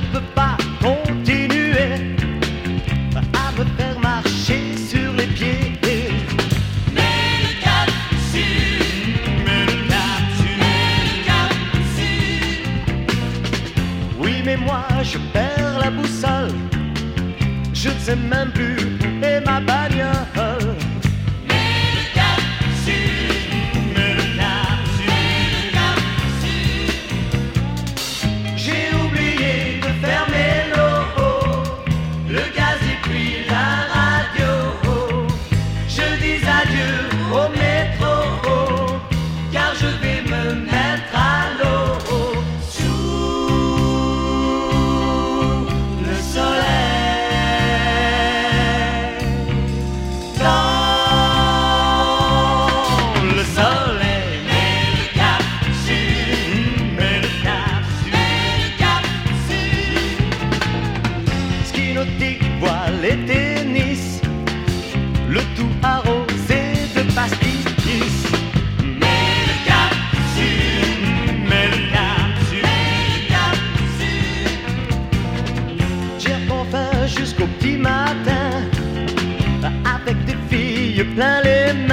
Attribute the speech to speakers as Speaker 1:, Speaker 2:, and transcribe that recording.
Speaker 1: peux pas continuer à me faire marcher sur les pieds.
Speaker 2: Mets le cap sur,
Speaker 1: Mets le cap sur,
Speaker 2: mets le cap sur.
Speaker 1: oui, mais moi je perds la boussole. Je ne sais même plus où est ma bagnole.
Speaker 2: Mets le cap sur,
Speaker 1: Mets le cap sur.
Speaker 2: mets le cap sur.
Speaker 1: J'ai oublié de fermer l'eau, le gaz et puis la radio. Je dis adieu au métro, car je vais me mettre à l'eau. Sous le soleil, dans le soleil.
Speaker 2: Mets le cap sur,
Speaker 1: Mets le cap sur.
Speaker 2: mets le cap sur.
Speaker 1: Ski nautique, voile et tennis, le tout arrosé de pastis.
Speaker 2: Mets le cap sur,
Speaker 1: Mets le cap sur.
Speaker 2: mets le cap sur.
Speaker 1: J'ai enfin jusqu'au petit matin, avec des filles plein les mains.